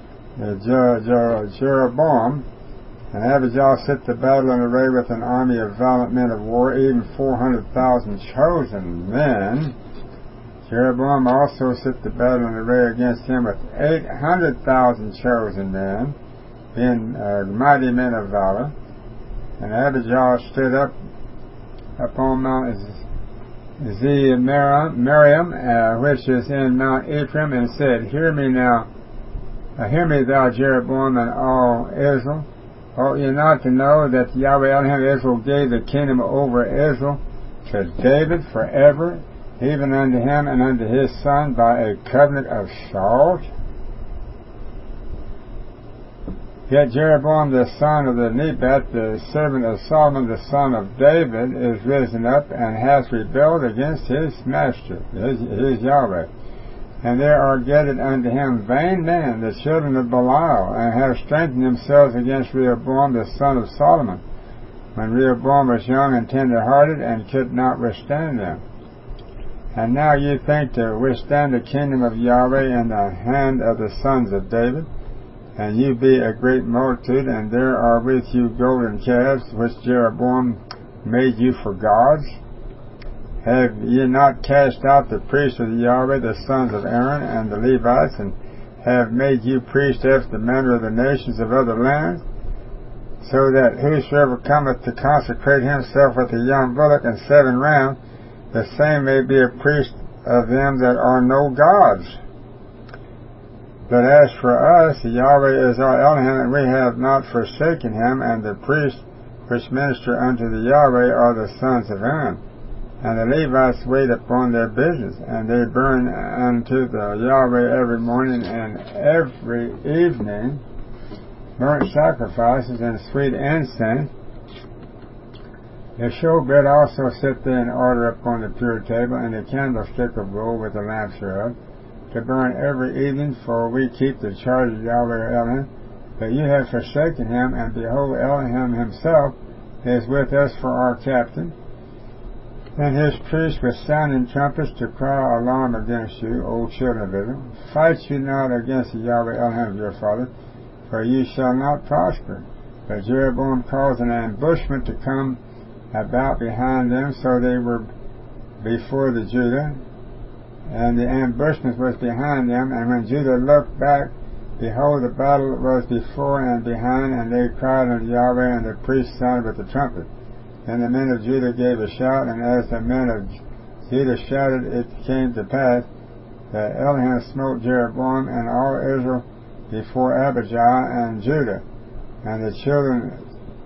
Jeroboam. And Abijah set the battle in array with an army of valiant men of war, even 400,000 chosen men. Jeroboam also set the battle in array against him with 800,000 chosen men, being mighty men of valor. And Abijah stood up upon Mount Zemarium, which is in Mount Ephraim, and said, Hear me now, hear me thou Jeroboam and all Israel. Ought ye not to know that Yahweh Elohim Israel gave the kingdom over Israel to David forever, even unto him and unto his son by a covenant of salt? Yet Jeroboam the son of the Nebat, the servant of Solomon the son of David, is risen up and hath rebelled against his master, his Yahweh. And there are gathered unto him vain men, the children of Belial, and have strengthened themselves against Rehoboam the son of Solomon, when Rehoboam was young and tender-hearted, and could not withstand them. And now you think to withstand the kingdom of Yahweh in the hand of the sons of David, and you be a great multitude, and there are with you golden calves, which Jeroboam made you for gods? Have ye not cast out the priests of Yahweh, the sons of Aaron, and the Levites, and have made you priests after the manner of the nations of other lands? So that whosoever cometh to consecrate himself with a young bullock and 7 rams, the same may be a priest of them that are no gods. But as for us, Yahweh is our Elohim, and we have not forsaken him, and the priests which minister unto the Yahweh are the sons of Aaron. And the Levites wait upon their business, and they burn unto the Yahweh every morning and every evening burnt sacrifices and sweet incense. The showbread also sit there in order upon the pure table, and the candlestick of gold with the lamps thereof, to burn every evening, for we keep the charge of Yahweh our Elohim. But you have forsaken him, and behold, Elohim himself is with us for our captain, and his priests with sounding trumpets to cry alarm against you, O children of Israel. Fight you not against the Yahweh Elohim of your father, for you shall not prosper. But Jeroboam caused an ambushment to come about behind them, so they were before the Judah, and the ambushment was behind them. And when Judah looked back, behold, the battle was before and behind, and they cried unto Yahweh, and the priests sounded with the trumpet. Then the men of Judah gave a shout, and as the men of Judah shouted, it came to pass that Elohim smote Jeroboam and all Israel before Abijah and Judah, and the children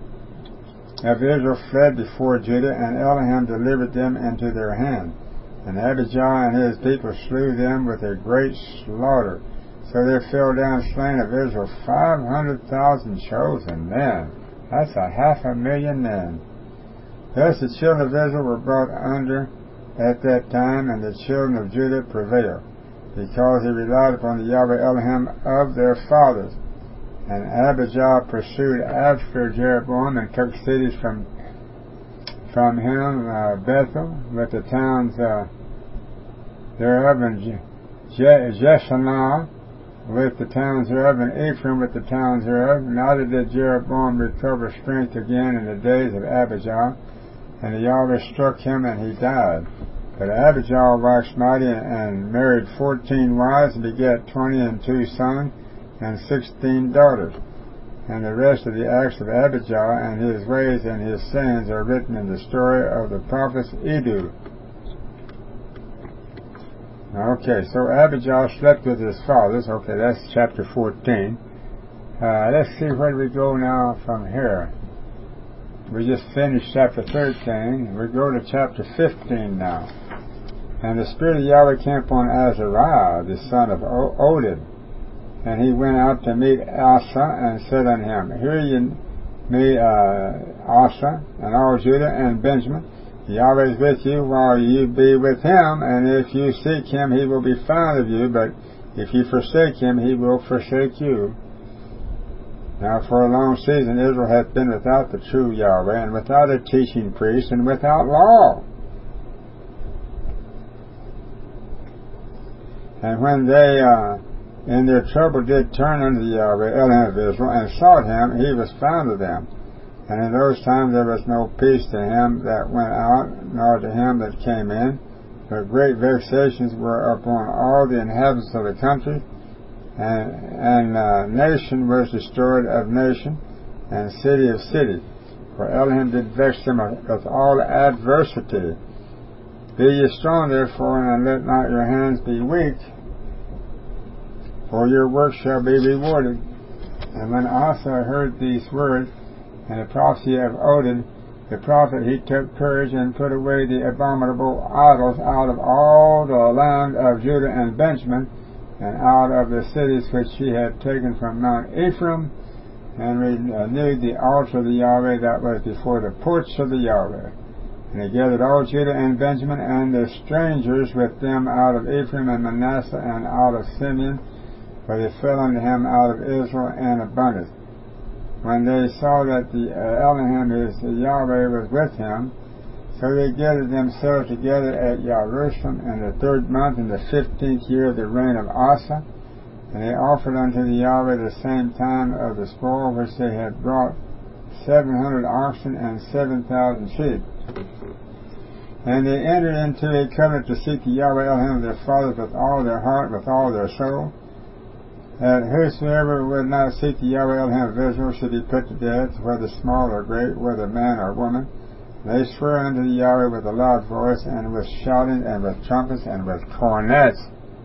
of Israel fled before Judah, and Elohim delivered them into their hand. And Abijah and his people slew them with a great slaughter. So there fell down slain of Israel 500,000 chosen men. That's 500,000 men. Thus the children of Israel were brought under at that time, and the children of Judah prevailed, because they relied upon the Yahweh Elohim of their fathers. And Abijah pursued after Jeroboam and took cities from him, Bethel with the towns thereof, and Jeshanah with the towns thereof, and Ephraim with the towns thereof. Neither did Jeroboam recover strength again in the days of Abijah, and the Yahweh struck him, and he died. But Abijah waxed mighty, and married 14 wives, and begat 22 sons, and 16 daughters. And the rest of the acts of Abijah, and his ways and his sins, are written in the story of the prophets Iddo. Okay, so Abijah slept with his fathers. Okay, that's chapter 14. Let's see where we go now from here. We just finished chapter 13. We go to chapter 15 now. And the Spirit of Yahweh came upon Azariah, the son of Oded. And he went out to meet Asa, and said unto him, Hear ye me, Asa, and all Judah and Benjamin. Yahweh is with you while you be with him, and if you seek him, he will be found of you, but if you forsake him, he will forsake you. Now for a long season Israel hath been without the true Yahweh, and without a teaching priest, and without law. And when they in their trouble did turn unto the Yahweh, Elohim of Israel, and sought him, he was found of them. And in those times there was no peace to him that went out, nor to him that came in, but great vexations were upon all the inhabitants of the country, and nation was destroyed of nation, and city of city. For Elohim did vex them with all adversity. Be ye strong therefore, and let not your hands be weak, for your work shall be rewarded. And when Asa heard these words, and the prophecy of Oded, the prophet, he took courage and put away the abominable idols out of all the land of Judah and Benjamin, and out of the cities which he had taken from Mount Ephraim, and renewed the altar of the Yahweh that was before the porch of the Yahweh. And he gathered all Judah and Benjamin, and the strangers with them out of Ephraim and Manasseh, and out of Simeon, for they fell unto him out of Israel in abundance. When they saw that the Elohim, his Yahweh, was with him, So they gathered themselves together at Jerusalem in the 3rd month in the 15th year of the reign of Asa, and they offered unto the Yahweh the same time of the spoil which they had brought, 700 oxen and 7,000 sheep. And they entered into a covenant to seek the Yahweh Elohim of their fathers with all their heart, with all their soul, that whosoever would not seek the Yahweh Elohim of Israel should be put to death, whether small or great, whether man or woman. They swear unto the Yahweh with a loud voice, and with shouting, and with trumpets, and with cornets.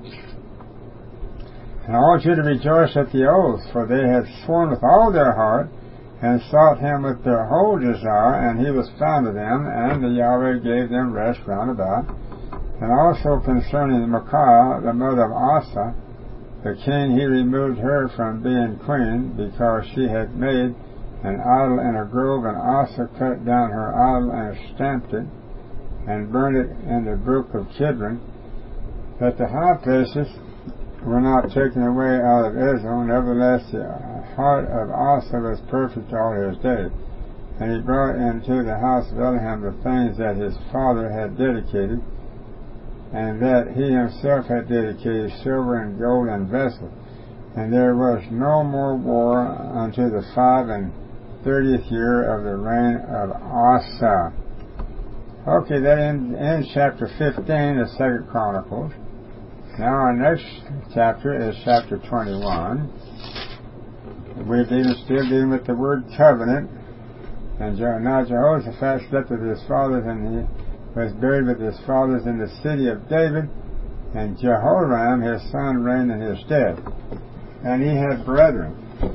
And all Judah rejoiced at the oath, for they had sworn with all their heart, and sought him with their whole desire, and he was found of them, and the Yahweh gave them rest round about. And also concerning Maacah, the mother of Asa, the king, he removed her from being queen, because she had made an idol in a grove, and Asa cut down her idol, and stamped it, and burned it in the brook of Kidron. But the high places were not taken away out of Israel. Nevertheless, the heart of Asa was perfect all his days. And he brought into the house of Elohim the things that his father had dedicated, and that he himself had dedicated, silver and gold and vessels. And there was no more war unto the 35th year of the reign of Asa. Okay, that ends chapter 15 of 2 Chronicles. Now our next chapter is chapter 21. We're still dealing with the word covenant. And now Jehoshaphat slept with his fathers, and he was buried with his fathers in the city of David, and Jehoram his son reigned in his stead. And he had brethren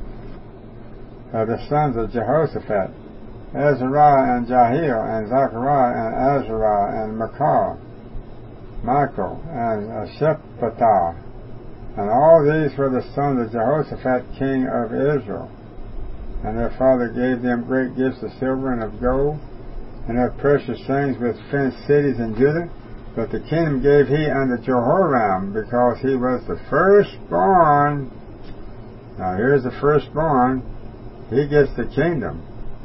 of the sons of Jehoshaphat, Azariah and Jahiel, and Zechariah and Azariah, and Michael and Shephatiah. And all these were the sons of Jehoshaphat king of Israel. And their father gave them great gifts of silver and of gold, and of precious things with fenced cities in Judah. But the kingdom gave he unto Jehoram, because he was the firstborn. Now here's the firstborn. He gets the kingdom.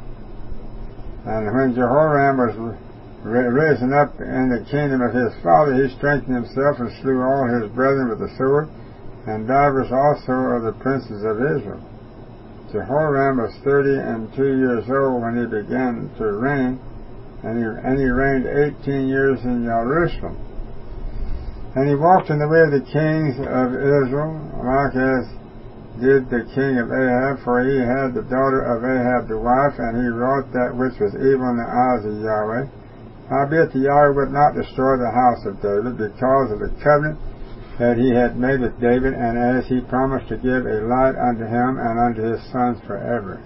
And when Jehoram was risen up in the kingdom of his father, he strengthened himself and slew all his brethren with the sword, and divers also of the princes of Israel. Jehoram was 32 years old when he began to reign, and he reigned 18 years in Jerusalem. And he walked in the way of the kings of Israel, like as did the king of Ahab, for he had the daughter of Ahab to wife, and he wrought that which was evil in the eyes of Yahweh. Howbeit the Yahweh would not destroy the house of David, because of the covenant that he had made with David, and as he promised to give a light unto him and unto his sons forever.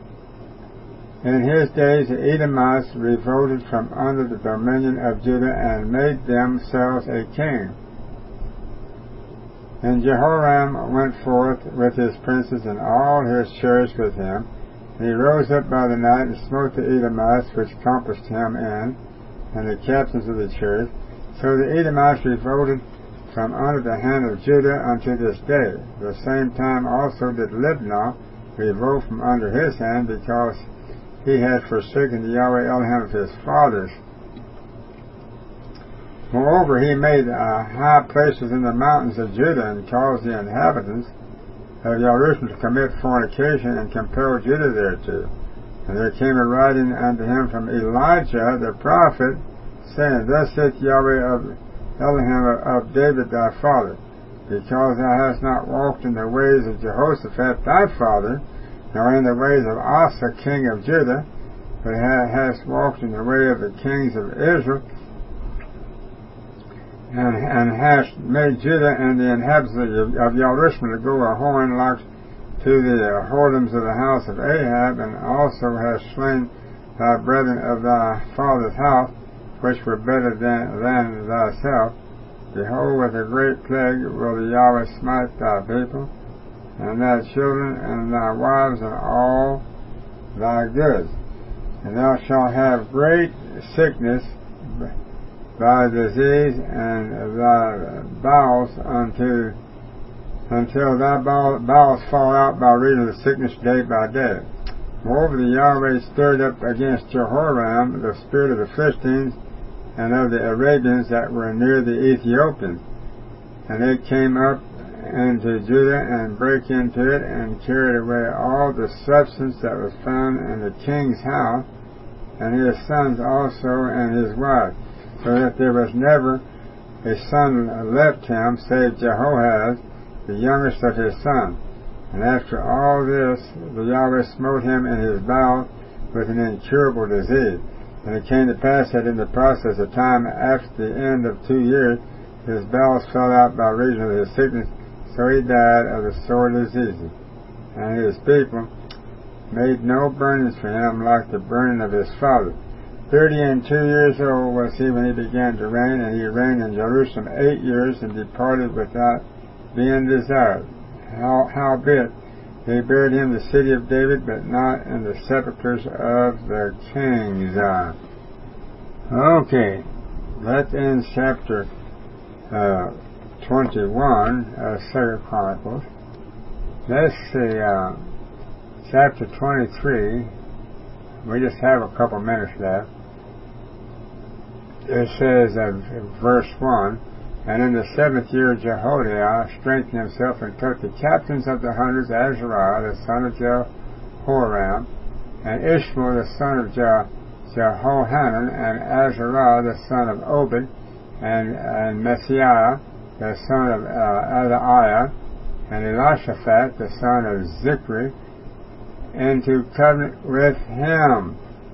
In his days the Edomites revolted from under the dominion of Judah, and made themselves a king. And Jehoram went forth with his princes and all his chariots with him, and he rose up by the night and smote the Edomites which compassed him in, and the captains of the chariots. So the Edomites revolted from under the hand of Judah unto this day. The same time also did Libnah revolt from under his hand, because he had forsaken the Yahweh Elohim of his fathers. Moreover, he made high places in the mountains of Judah, and caused the inhabitants of Jerusalem to commit fornication, and compelled Judah thereto. And there came a writing unto him from Elijah the prophet, saying, Thus saith Yahweh of Elohim of David thy father, because thou hast not walked in the ways of Jehoshaphat thy father, nor in the ways of Asa king of Judah, but hast walked in the way of the kings of Israel, and hast made Judah and the inhabitants of Jerusalem to go a whoring like to the whoredoms of the house of Ahab, and also hast slain thy brethren of thy father's house, which were better than thyself. Behold, with a great plague will the Yahweh smite thy people, and thy children, and thy wives, and all thy goods. And thou shalt have great sickness by disease, and thy bowels until thy bowels fall out by reason of sickness day by day. Moreover, the Yahweh stirred up against Jehoram the spirit of the Philistines and of the Arabians that were near the Ethiopians. And they came up into Judah and brake into it and carried away all the substance that was found in the king's house, and his sons also and his wives, so that there was never a son left him save Jehoahaz, the youngest of his sons. And after all this, the Yahweh smote him in his bowels with an incurable disease. And it came to pass that in the process of time, after the end of 2 years, his bowels fell out by reason of his sickness, so he died of the sore diseases. And his people made no burnings for him like the burning of his father. 32 years old was he when he began to reign, and he reigned in Jerusalem 8 years, and departed without being desired. Howbeit, they buried him in the city of David, but not in the sepulchres of the kings. Okay, that ends chapter 21 of 2 Chronicles. Let's see, chapter 23. We just have a couple minutes left. It says, verse 1, And in the 7th year Jehoiada strengthened himself and took the captains of the hundreds, Azariah the son of Jehoram, and Ishmael the son of Jehohanan, and Azariah the son of Obed, and Messiah the son of Adaiah, and Elishaphat the son of Zichri, into covenant with him.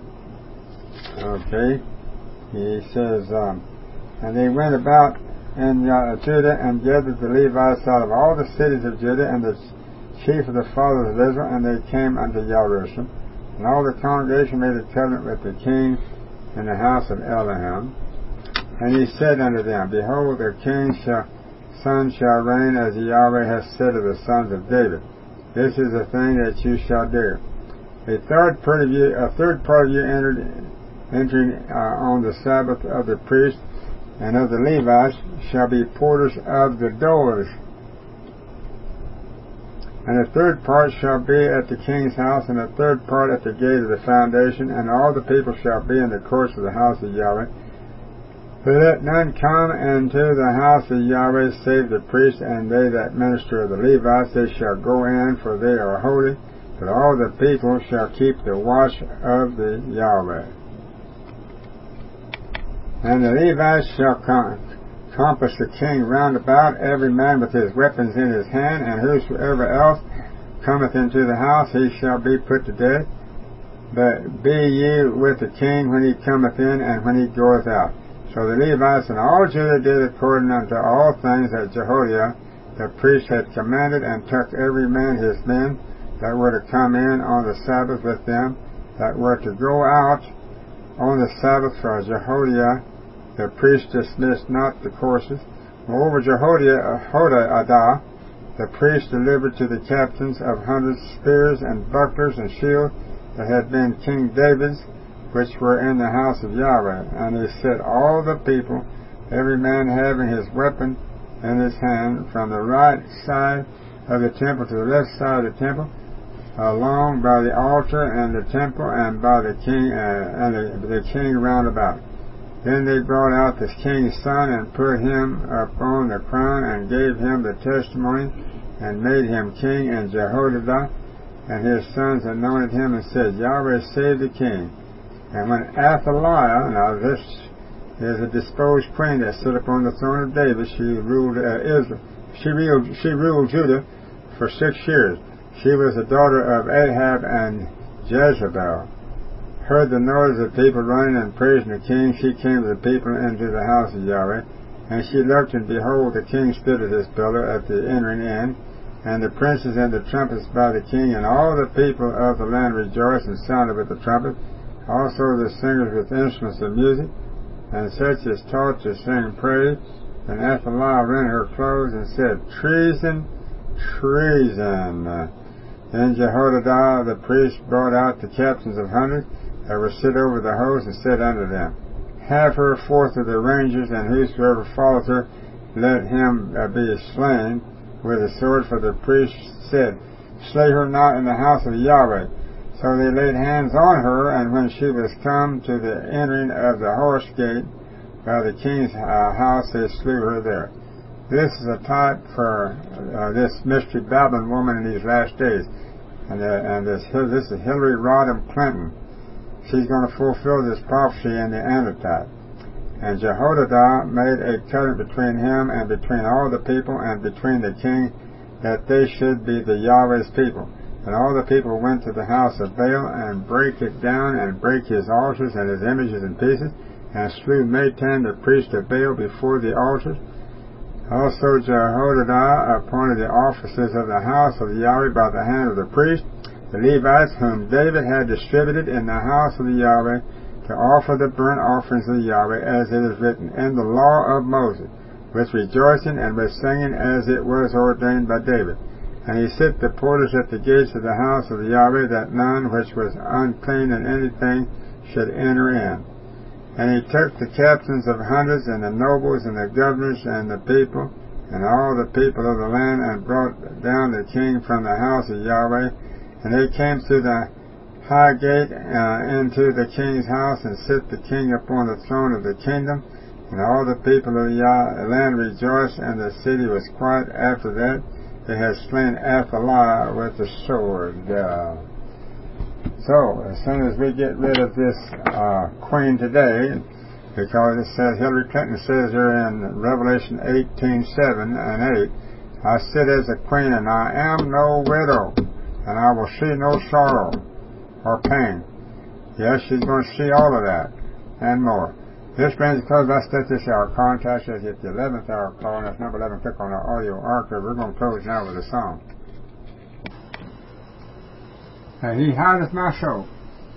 Okay, he says, and they went about in Judah and gathered the Levites out of all the cities of Judah and the chief of the fathers of Israel, and they came unto Jerusalem. And all the congregation made a covenant with the king in the house of Elohim. And he said unto them, Behold, the king's son shall reign as the Yahweh hath said of the sons of David. This is the thing that you shall do. A third part of you entering on the Sabbath of the priests and of the Levites shall be porters of the doors. And a third part shall be at the king's house, and a third part at the gate of the foundation, and all the people shall be in the courts of the house of Yahweh. But let none come into the house of Yahweh save the priests and they that minister of the Levites. They shall go in, for they are holy, but all the people shall keep the watch of the Yahweh. And the Levites shall compass the king round about, every man with his weapons in his hand, and whosoever else cometh into the house, he shall be put to death. But be ye with the king when he cometh in, and when he goeth out. So the Levites and all Judah did according unto all things that Jehoiada the priest had commanded, and took every man his men that were to come in on the Sabbath with them, that were to go out on the Sabbath. For Jehoiada the priest dismissed not the courses. Moreover, Jehoiada the priest delivered to the captains of hundreds spears and bucklers and shields that had been King David's, which were in the house of Yahweh. And he set all the people, every man having his weapon in his hand, from the right side of the temple to the left side of the temple, along by the altar and the temple, and by the king the king round about. Then they brought out the king's son, and put him upon the crown, and gave him the testimony, and made him king. And Jehoiada and his sons anointed him, and said, Yahweh save the king. And when Athaliah, now this is a disposed queen that stood upon the throne of David, she ruled Israel. She ruled Judah for 6 years. She was the daughter of Ahab and Jezebel. Heard the noise of people running and praising the king, she came to the people into the house of Yahweh. And she looked, and behold, the king stood at his pillar at the entering in, and the princes and the trumpets by the king, and all the people of the land rejoiced and sounded with the trumpet, also the singers with instruments of music, and such as taught to sing praise. And Athaliah rent her clothes and said, Treason, treason. Then Jehoiada the priest brought out the captains of hundreds that were set over the host, and said unto them, Have her forth of the rangers, and whosoever followeth her, let him be slain with a sword. For the priest said, Slay her not in the house of Yahweh. So they laid hands on her, and when she was come to the entering of the horse gate by the king's house, they slew her there. This is a type for this mystery Babylon woman in these last days. And this is Hillary Rodham Clinton. She's going to fulfill this prophecy in the Antitype. And Jehoiada made a covenant between him and between all the people and between the king, that they should be the Yahweh's people. And all the people went to the house of Baal and brake it down and brake his altars and his images in pieces, and slew Matan the priest of Baal before the altars. Also Jehoiada appointed the officers of the house of Yahweh by the hand of the priest, the Levites, whom David had distributed in the house of the Yahweh, to offer the burnt offerings of the Yahweh, as it is written in the law of Moses, with rejoicing and with singing, as it was ordained by David. And he set the porters at the gates of the house of the Yahweh, that none which was unclean in anything should enter in. And he took the captains of hundreds, and the nobles, and the governors, and the people, and all the people of the land, and brought down the king from the house of Yahweh. And they came to the high gate into the king's house, and set the king upon the throne of the kingdom. And all the people of the land rejoiced, and the city was quiet. After that, they had slain Athaliah with the sword. So, as soon as we get rid of this queen today, because it says, Hillary Clinton says here in Revelation 18:7 and 8, I sit as a queen, and I am no widow, and I will see no sorrow or pain. Yes, she's going to see all of that and more. This brings us close. Let's set this hour. Contact us at the 11th hour call, and that's number 11. Click on our audio archive. We're going to close now with a song. And he hideth my soul.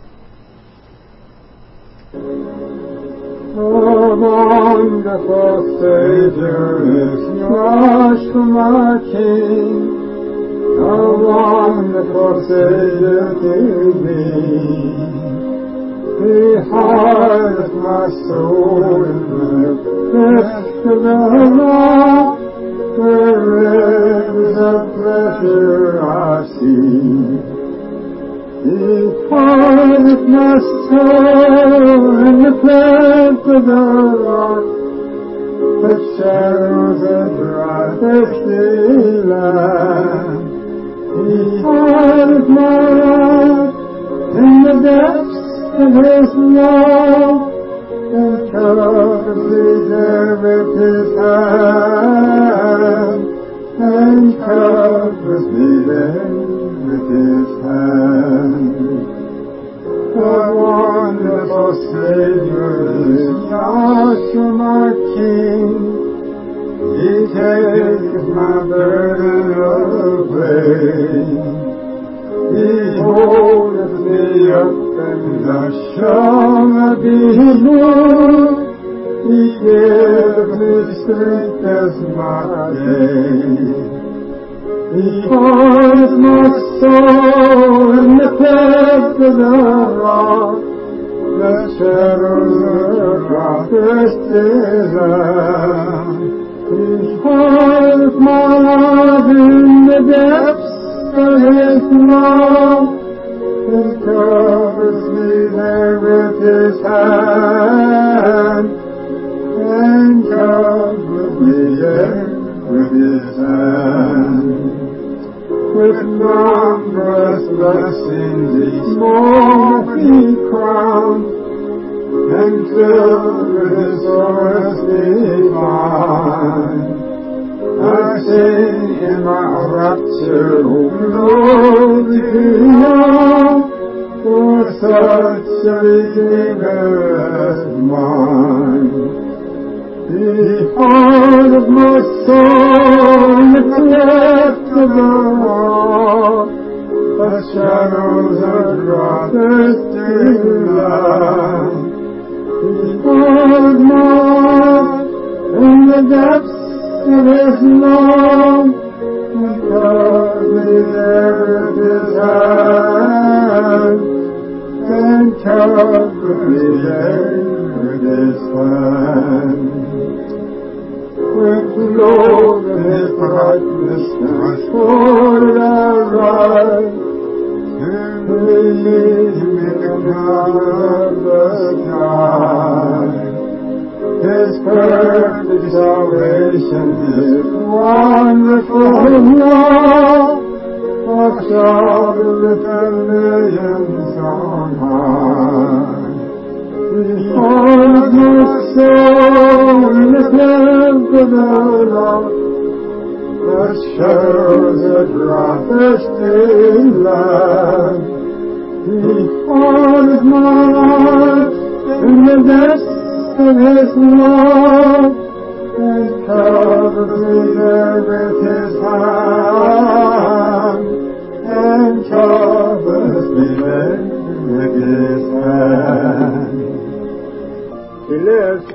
Oh, wonderful Savior is Yahshua my King. A wonderful Savior to me. He hideth my soul in the depths of the rock, where rivers of pleasure I see. He hideth my soul in the depths of the rock, the shadows of dry thirsty land. He hideth my life in the depths of his love, and covers me there with his hand, and covers me there with his hand. The wonderful Savior is Yahshua my King. He takes my burden away. He holdeth me up, and I shall not be moved. He gives me strength as my day. He hides my soul in the depths of the rock, the shadows of our thirsty land. He hides my life in the depths of his love, and covers me there with his hand, and covers me there with his hand. With numberless blessings each moment he crowns, and filled with his source divine. I sing in my rapture, O Lord, beyond, for such a Redeemer as mine. The heart of my soul in the cleft of the rock, the shadows of dry thirsty land. The heart of my in the depths of his love, and covers me there with his hand, and covers me there with his hand. With the Lord of his brightness transported I rise, and lead him in the cloud of the sky. His perfect salvation is wonderful love, shouted the millions on high. Behold my soul in the temple of love, that shows a prophecy love. Behold my heart in the depths of his love, and covers me there with his hand, and covers me there with his hand. He lives.